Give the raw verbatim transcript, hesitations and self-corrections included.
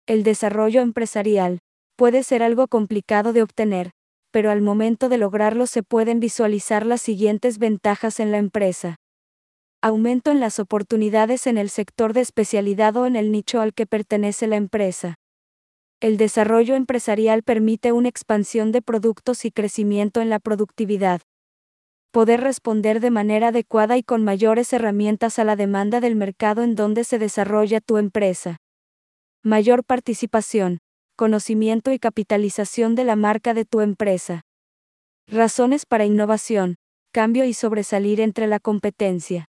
El desarrollo empresarial puede ser algo complicado de obtener, pero al momento de lograrlo se pueden visualizar las siguientes ventajas en la empresa. Aumento en las oportunidades en el sector de especialidad o en el nicho al que pertenece la empresa. El desarrollo empresarial permite una expansión de productos y crecimiento en la productividad. Poder responder de manera adecuada y con mayores herramientas a la demanda del mercado en donde se desarrolla tu empresa. Mayor participación, conocimiento y capitalización de la marca de tu empresa. Razones para innovación, cambio y sobresalir entre la competencia.